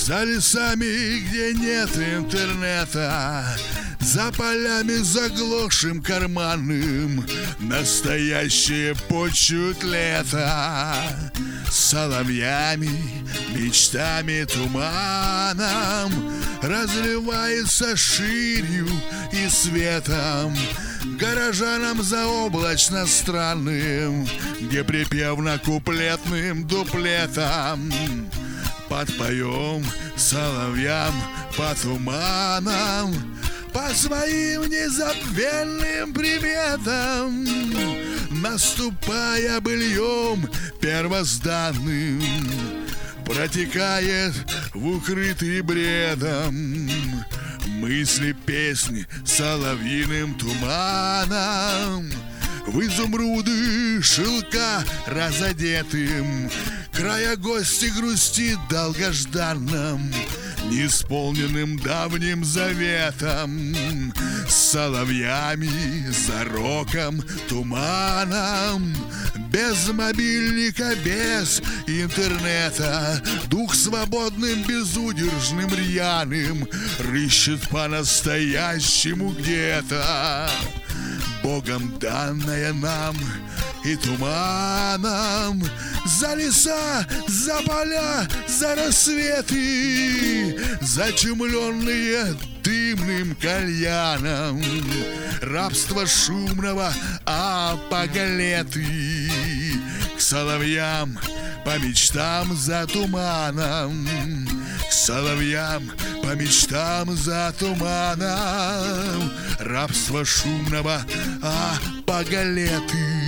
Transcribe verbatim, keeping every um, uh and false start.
За лесами, где нет интернета, за полями заглохшим карманным, настоящее почует лето. Соловьями, мечтами, туманом разливается ширью и светом. Горожанам заоблачно странным, где припевно куплетным дуплетом. Подпоем соловьям по туманам, по своим незабвенным приметам, наступая быльем первозданным, протекает в укрытый бредом мысли песни соловьиным туманом. В изумруды шелка разодетым края гости грустит долгожданным, неисполненным давним заветом. С соловьями, зароком, туманом, без мобильника, без интернета, дух свободным, безудержным, рьяным рыщет по-настоящему где-то. Богом данное нам и туманом, за леса, за поля, за рассветы, зачумленные дымным кальяном, рабство шумного апогалеты. К соловьям по мечтам за туманом, к соловьям по мечтам за туманом, рабство шумного апогалеты.